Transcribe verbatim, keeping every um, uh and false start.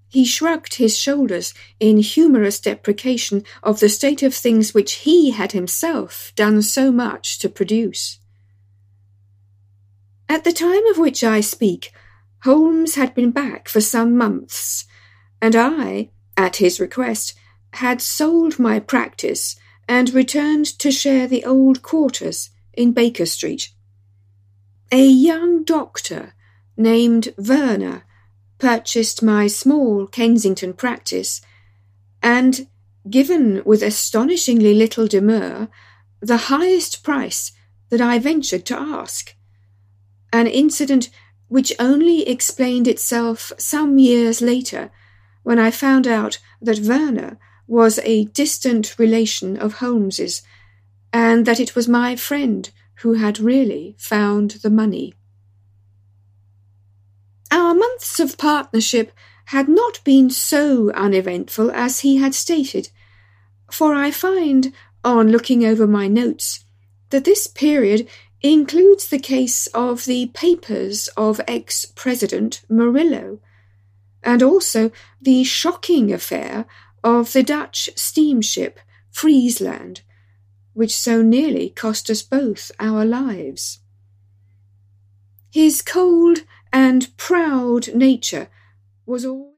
He shrugged his shoulders in humorous deprecation of the state of things which he had himself done so much to produce. At the time of which I speak, Holmes had been back for some months, and I, at his request, had sold my practice and returned to share the old quarters in Baker Street. A young doctor named Werner purchased my small Kensington practice, and, given with astonishingly little demur, the highest price that I ventured to ask, an incident which only explained itself some years later when I found out that Werner was a distant relation of Holmes's, and that it was my friend who had really found the money. Our months of partnership had not been so uneventful as he had stated, for I find, on looking over my notes, that this period includes the case of the papers of ex-President Murillo, and also the shocking affair of the Dutch steamship Friesland, which so nearly cost us both our lives. His cold and proud nature was always